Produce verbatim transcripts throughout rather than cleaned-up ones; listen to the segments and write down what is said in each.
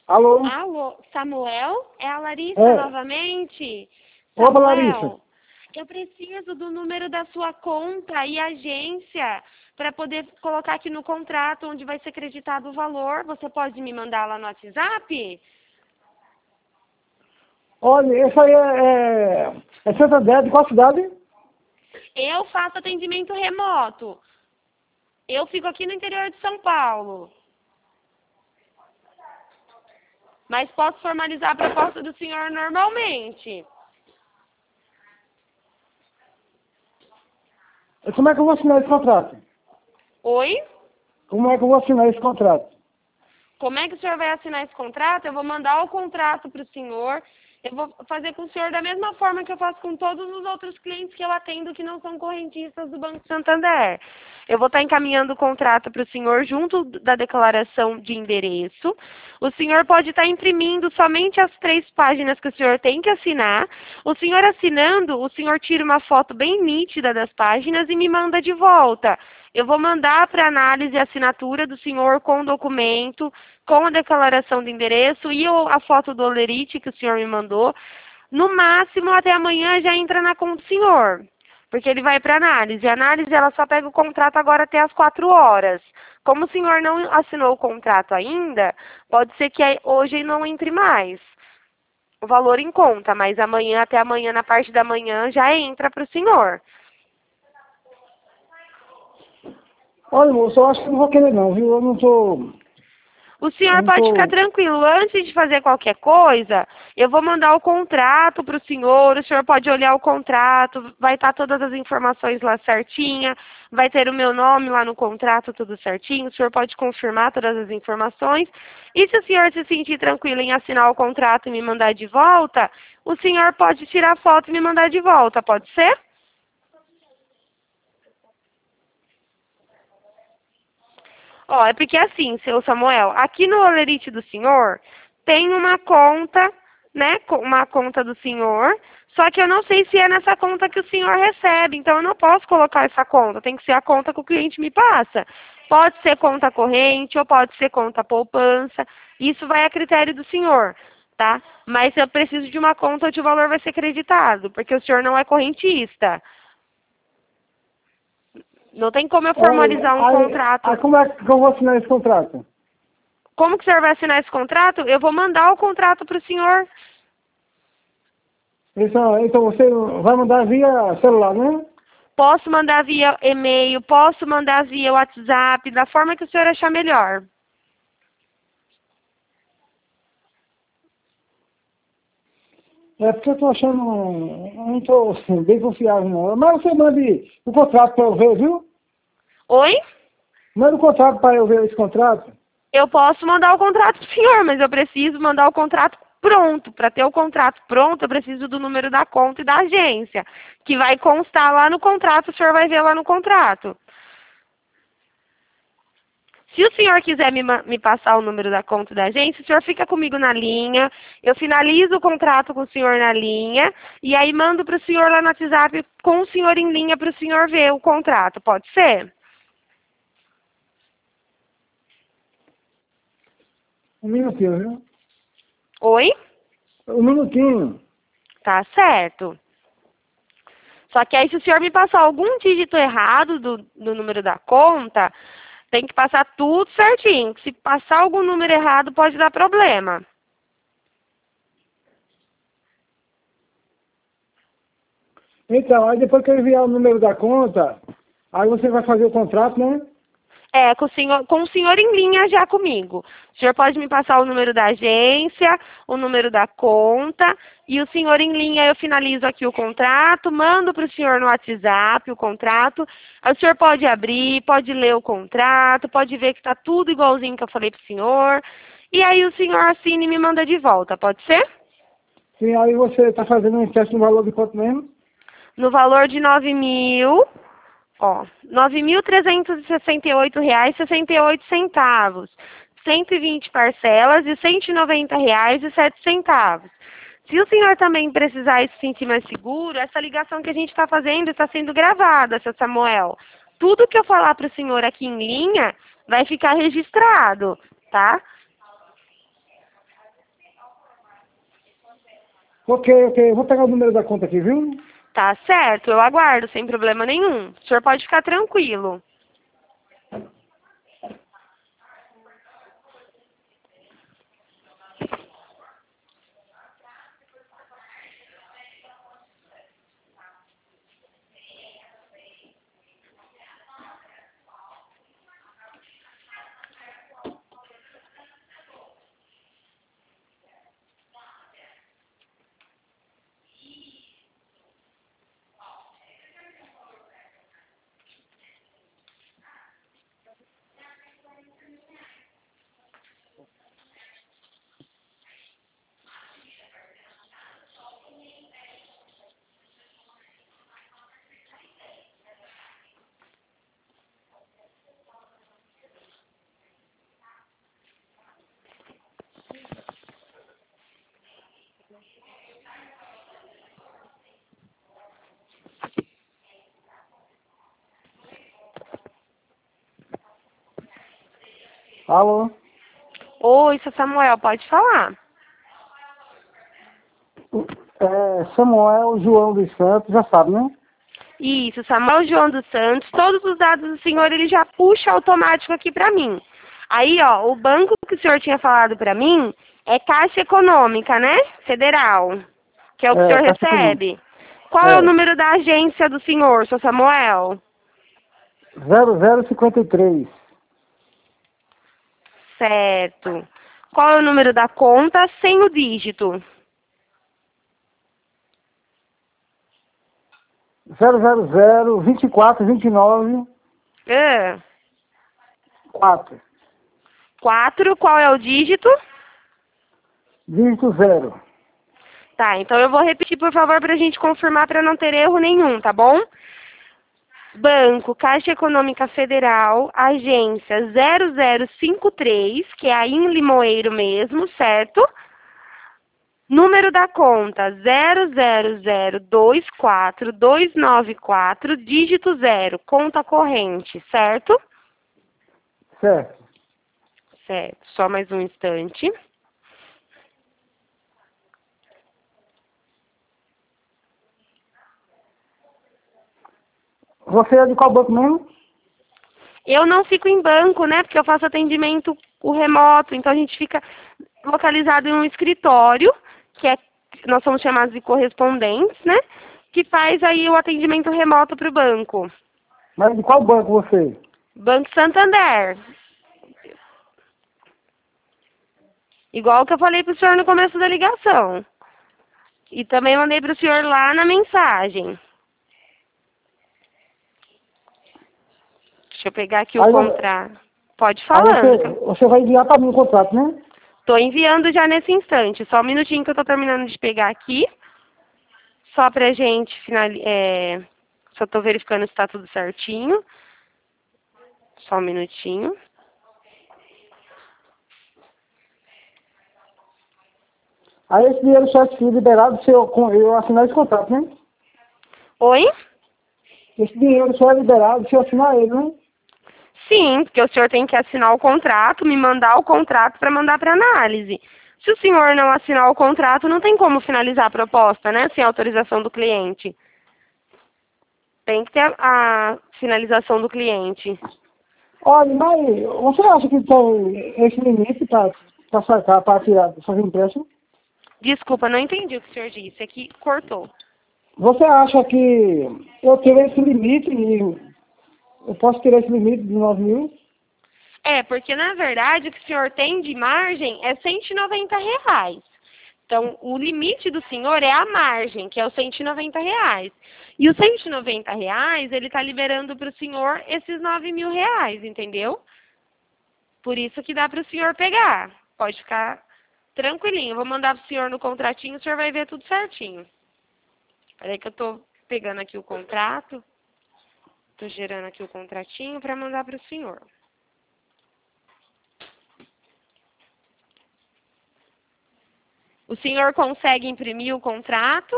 Alô? Alô, Samuel? É a Larissa É. novamente? Opa, Samuel, Larissa. eu preciso do número da sua conta e agência para poder colocar aqui no contrato onde vai ser creditado o valor. Você pode me mandar lá no WhatsApp? Olha, esse aí é, é, é Santander, de qual cidade? Eu faço atendimento remoto. Eu fico aqui no interior de São Paulo. Mas posso formalizar a proposta do senhor normalmente. Como é que eu vou assinar esse contrato? Oi? Como é que eu vou assinar esse contrato? Como é que o senhor vai assinar esse contrato? Eu vou mandar o contrato para o senhor. Eu vou fazer com o senhor da mesma forma que eu faço com todos os outros clientes que eu atendo que não são correntistas do Banco Santander. Eu vou estar encaminhando o contrato para o senhor junto da declaração de endereço. O senhor pode estar imprimindo somente as três páginas que o senhor tem que assinar. O senhor assinando, o senhor tira uma foto bem nítida das páginas e me manda de volta. Eu vou mandar para análise a assinatura do senhor com o documento, com a declaração de endereço e o- a foto do olerite que o senhor me mandou. No máximo, até amanhã já entra na conta do senhor, porque ele vai para análise. A análise ela só pega o contrato agora até as quatro horas. Como o senhor não assinou o contrato ainda, pode ser que aí- hoje não entre mais o valor em conta, mas amanhã, até amanhã, na parte da manhã, já entra para o senhor. Olha, moço, eu acho que eu não vou querer não, viu? Eu não tô... O Eu senhor não pode ficar tô... tranquilo. Antes de fazer qualquer coisa, eu vou mandar o contrato para o senhor. O senhor pode olhar o contrato. Vai estar todas as informações lá certinha. Vai ter o meu nome lá no contrato, tudo certinho. O senhor pode confirmar todas as informações. E se o senhor se sentir tranquilo em assinar o contrato e me mandar de volta, o senhor pode tirar foto e me mandar de volta. Pode ser? Ó, é porque assim, seu Samuel, aqui no Olerite do senhor, tem uma conta, né, co- uma conta do senhor, só que eu não sei se é nessa conta que o senhor recebe, então eu não posso colocar essa conta, tem que ser a conta que o cliente me passa. Pode ser conta corrente ou pode ser conta poupança, isso vai a critério do senhor, tá? Mas eu preciso de uma conta onde o valor vai ser creditado, porque o senhor não é correntista. Não tem como eu Olha, formalizar um aí, aí contrato. como é que eu vou assinar esse contrato? Como que o senhor vai assinar esse contrato? Eu vou mandar o contrato para o senhor. Então, então você vai mandar via celular, né? Posso mandar via e-mail, posso mandar via WhatsApp, da forma que o senhor achar melhor. É porque eu tô achando... eu não tô assim, bem confiável, não. Mas você mande o contrato para eu ver, viu? Oi? Manda o contrato para eu ver esse contrato. Eu posso mandar o contrato para o senhor, mas eu preciso mandar o contrato pronto. Para ter o contrato pronto, eu preciso do número da conta e da agência, que vai constar lá no contrato, o senhor vai ver lá no contrato. Se o senhor quiser me, ma- me passar o número da conta da agência, o senhor fica comigo na linha, eu finalizo o contrato com o senhor na linha, e aí mando para o senhor lá no WhatsApp com o senhor em linha para o senhor ver o contrato. Pode ser? Um minutinho, viu? Oi? Um minutinho. Tá certo. Só que aí se o senhor me passar algum dígito errado do, do número da conta, tem que passar tudo certinho. Se passar algum número errado, pode dar problema. Então, aí depois que eu enviar o número da conta, aí você vai fazer o contrato, né? É, com o senhor, com o senhor em linha já comigo. O senhor pode me passar o número da agência, o número da conta, e o senhor em linha eu finalizo aqui o contrato, mando para o senhor no WhatsApp o contrato. Aí o senhor pode abrir, pode ler o contrato, pode ver que está tudo igualzinho que eu falei para o senhor. E aí o senhor assina e me manda de volta, pode ser? Sim, aí você está fazendo um teste no valor de quanto mesmo? No valor de nove mil. Ó, nove mil trezentos e sessenta e oito reais e sessenta e oito centavos. cento e vinte parcelas de cento e noventa reais e sete centavos. Se o senhor também precisar se sentir mais seguro, essa ligação que a gente está fazendo está sendo gravada, seu Samuel. Tudo que eu falar para o senhor aqui em linha vai ficar registrado, tá? Ok, ok. Eu vou pegar o número da conta aqui, viu? Tá certo, eu aguardo, sem problema nenhum. O senhor pode ficar tranquilo. Alô? Oi, seu Samuel, pode falar. É, Samuel João dos Santos, já sabe, né? Isso, Samuel João dos Santos, todos os dados do senhor ele já puxa automático aqui pra mim. Aí, ó, o banco que o senhor tinha falado pra mim é Caixa Econômica, né? Federal, que é o que o É, senhor Caixa Econômica. recebe. Qual é o É, número da agência do senhor, seu Samuel? zero zero cinquenta e três. Certo. Qual é o número da conta sem o dígito? zero zero zero vinte e quatro vinte e nove Ah, quatro. quatro, qual é o dígito? Dígito zero. Tá, então eu vou repetir, por favor, para a gente confirmar para não ter erro nenhum, tá bom? Banco Caixa Econômica Federal, agência zero zero cinco três, que é aí em Limoeiro mesmo, certo? Número da conta zero zero zero dois quatro dois nove quatro, dígito zero, conta corrente, certo? Certo. Certo, só mais um instante. Você é de qual banco mesmo? Eu não fico em banco, né? Porque eu faço atendimento o remoto, então a gente fica localizado em um escritório, que é, nós somos chamados de correspondentes, né? Que faz aí o atendimento remoto para o banco. Mas de qual banco você? Banco Santander. Igual que eu falei para o senhor no começo da ligação. E também mandei para o senhor lá na mensagem. Deixa eu pegar aqui o Aí, eu- contrato. Pode ir aí você, falando. você vai enviar para mim o contrato, né? Estou enviando já nesse instante. Só um minutinho que eu estou terminando de pegar aqui. Só pra gente finalizar. É, só tô verificando se tá tudo certinho. Só um minutinho. Aí esse dinheiro só é liberado se eu, com- eu assinar esse contrato, né? Oi? Esse dinheiro só é liberado se eu assinar ele, né? Sim, porque o senhor tem que assinar o contrato, me mandar o contrato para mandar para análise. Se o senhor não assinar o contrato, não tem como finalizar a proposta, né? Sem autorização do cliente. Tem que ter a, a finalização do cliente. Olha, mas você acha que tem esse limite para sacar, para tirar, fazer empréstimo? Desculpa, não entendi o que o senhor disse. Aqui cortou. Você acha que eu tenho esse limite e eu posso ter esse limite de nove mil? É, porque na verdade o que o senhor tem de margem é cento e noventa reais. Então, o limite do senhor é a margem, que é os cento e noventa reais. E os cento e noventa reais, ele está liberando para o senhor esses nove mil reais, entendeu? Por isso que dá para o senhor pegar. Pode ficar tranquilinho. Eu vou mandar para o senhor no contratinho, o senhor vai ver tudo certinho. Peraí que eu estou pegando aqui o contrato. Estou gerando aqui o contratinho para mandar para o senhor. O senhor consegue imprimir o contrato?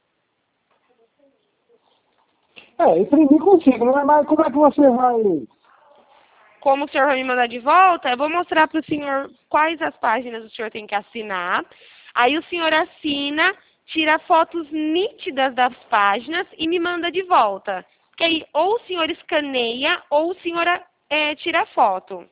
É, imprimir consigo, né? Mas como é que você vai... Como o senhor vai me mandar de volta, eu vou mostrar para o senhor quais as páginas o senhor tem que assinar. Aí o senhor assina tira fotos nítidas das páginas e me manda de volta. Que aí ou o senhor escaneia ou o senhor é, tira foto.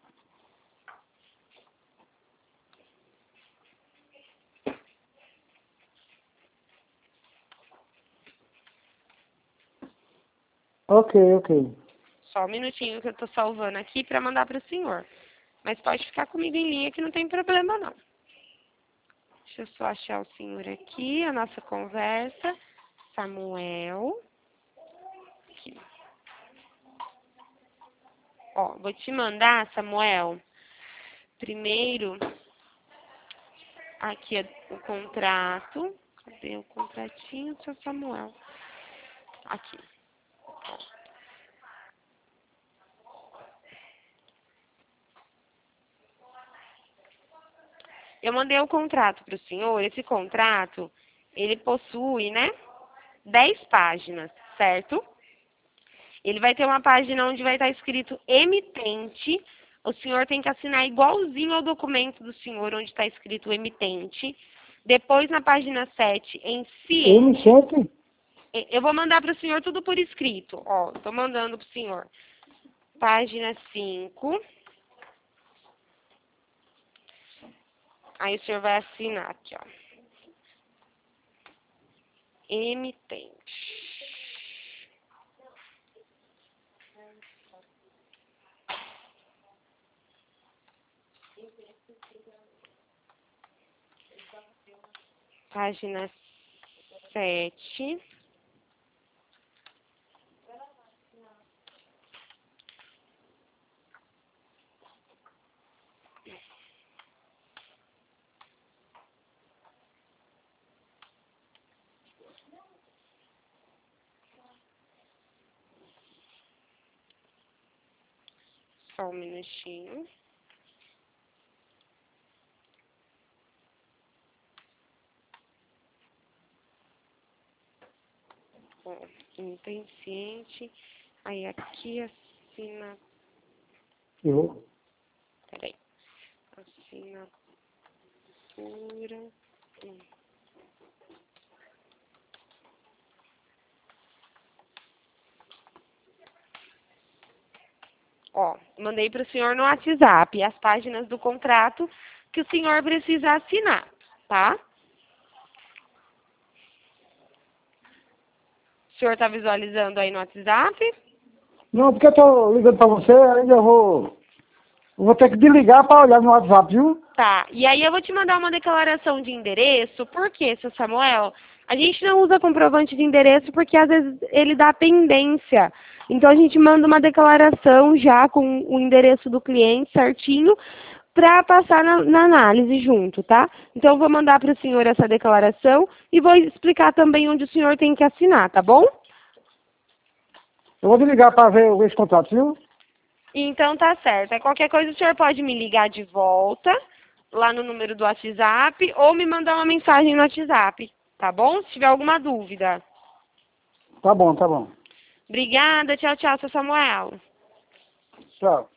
Ok, ok. Só um minutinho que eu estou salvando aqui para mandar para o senhor. Mas pode ficar comigo em linha que não tem problema não. Deixa eu só achar o senhor aqui, a nossa conversa. Samuel. Aqui. Ó, vou te mandar, Samuel. Primeiro, aqui é o contrato. Cadê o contratinho, seu Samuel? Aqui. Eu mandei o contrato para o senhor. Esse contrato, ele possui, né, dez páginas, certo? Ele vai ter uma página onde vai estar escrito emitente. O senhor tem que assinar igualzinho ao documento do senhor, onde está escrito emitente. Depois, na página sete, em ciente. Emitente? Eu vou mandar para o senhor tudo por escrito. Ó, estou mandando para o senhor. Página cinco. Aí o senhor vai assinar aqui, ó. Emitente. Página sete. Só um minutinho. Ó, intenciente. Aí aqui assina. Eu. Peraí. Assinatura. Hum. Ó, mandei para o senhor no WhatsApp as páginas do contrato que o senhor precisa assinar, tá? O senhor está visualizando aí no WhatsApp? Não, porque eu tô ligando pra você, ainda eu vou. Eu vou ter que desligar pra olhar no WhatsApp, viu? Tá, e aí eu vou te mandar uma declaração de endereço. Por quê, seu Samuel? A gente não usa comprovante de endereço porque às vezes ele dá pendência. Então a gente manda uma declaração já com o endereço do cliente certinho para passar na, na análise junto, tá? Então eu vou mandar para o senhor essa declaração e vou explicar também onde o senhor tem que assinar, tá bom? Eu vou desligar pra ver esse contrato, viu? Então tá certo. Aí qualquer coisa o senhor pode me ligar de volta lá no número do WhatsApp ou me mandar uma mensagem no WhatsApp, tá bom? Se tiver alguma dúvida. Tá bom, tá bom. Obrigada, tchau, tchau, seu Samuel. Tchau.